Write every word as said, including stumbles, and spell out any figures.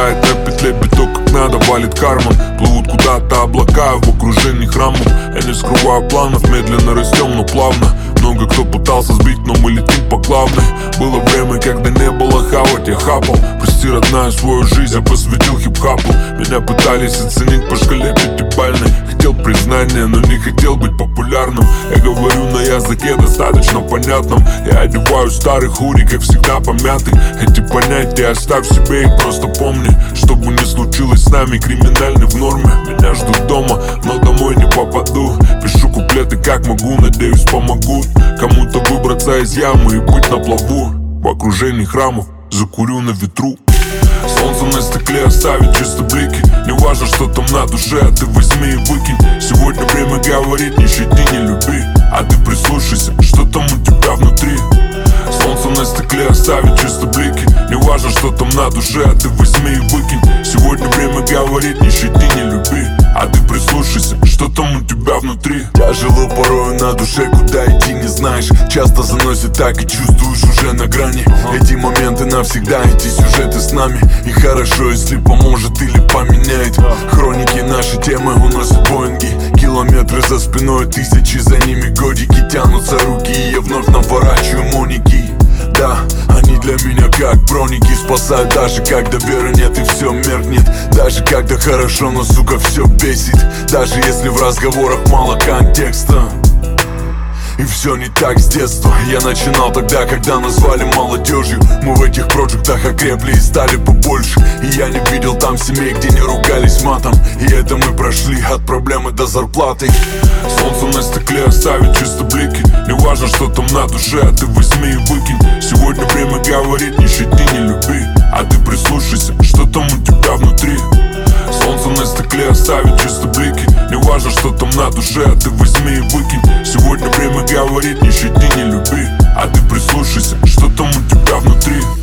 Играет на петле биток, как надо, валит карман. Плывут куда-то облака в окружении храмов. Я не скрываю планов, медленно растем, но плавно. Много кто пытался сбить, но мы летим по главной. Было время, когда не было хавать, я хапал. Прости, родная, свою жизнь я посвятил хип-хапу. Меня пытались оценить по шкале пятибалльной. Хотел признания, но не хотел быть популярным. Я говорю на языке достаточно понятном. Я одеваю старый худи, как всегда помятый. Эти понятия оставь себе и просто помни, что бы ни случилось с нами, криминальный в норме. Меня ждут дома, но домой не попаду. Пишу куплеты как могу, надеюсь помогут кому-то выбраться из ямы и быть на плаву. В окружении храмов закурю на ветру. Солнце на стекле оставит чисто блики. Не важно, что там на душе, а ты возьми и выкинь. Сегодня время говорит, не щади, не люби. А ты прислушайся, что там у тебя внутри. Солнце на стекле оставит чисто блики. Не важно, что там на душе, а ты возьми и выкинь. Сегодня время говорит, не щади, не люби. А ты прислушайся, что там у тебя внутри. Тяжело порою на душе, куда идти не знаешь. Часто заносит так и чувствуешь уже на грани. Эти моменты навсегда, эти сюжеты с нами. И хорошо, если поможет или поменяет. Хроники наши темы уносят боинги. Километры за спиной, тысячи за ними годики. Тянутся руки, и я вновь наворачиваю моники. Да, они для меня как броники. Спасают даже когда веры нет и все меркнет. Даже когда хорошо, но сука все бесит. Даже если в разговорах мало контекста. И все не так с детства. Я начинал тогда, когда назвали молодежью. Мы в этих проектах окрепли и стали побольше. И я не видел там семей, где не ругались матом. И это мы прошли от проблемы до зарплаты. Солнце на стекле оставит чисто блики. Не важно, что там на душе, а ты возьми и выкинь. Сегодня время говорит, не щади, не люби. А ты прислушайся, что там у тебя внутри. Солнце на стекле оставит чисто блики. Не важно, что там на душе, а ты возьми и выкинь. Сегодня время говорит, не щади, не люби. А ты прислушайся, что там у тебя внутри.